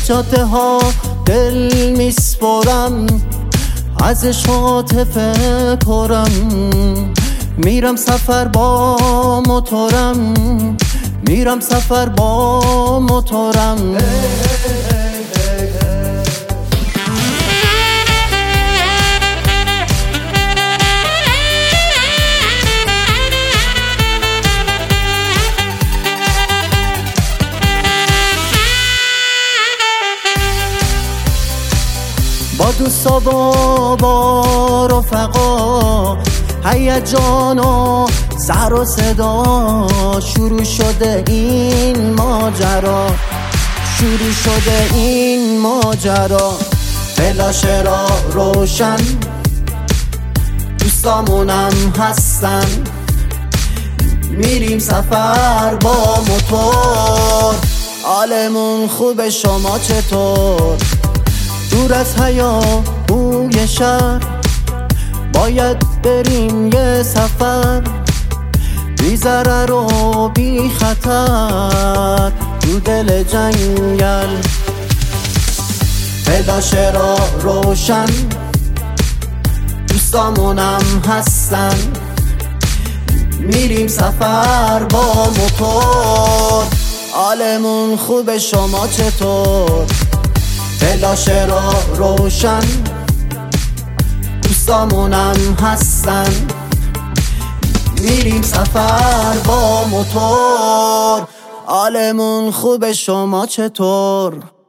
جاده ها دل میسپرم، از عاطفه پرم، میرم سفر با موتورم، میرم سفر با موتورم. با دوستا با رفقا، هیجان و سر و صدا، شروع شده این ماجرا، شروع شده این ماجرا. فلاش را روشن، دوستامونم هستن، میریم سفر با موتور. حالمون خوبه، شما چطور؟ دور از هیاهوی شهر باید بریم یه سفر، بی ضرر و بی خطر تو دل جنگل. فلاش را روشن، دوستامونم هستن، میریم سفر با موتور. حالمون خوبه، شما چطور؟ فلاش را روشن، دوستامونم هستن، میریم سفر با موتور. حالمون خوبه، شما چطور؟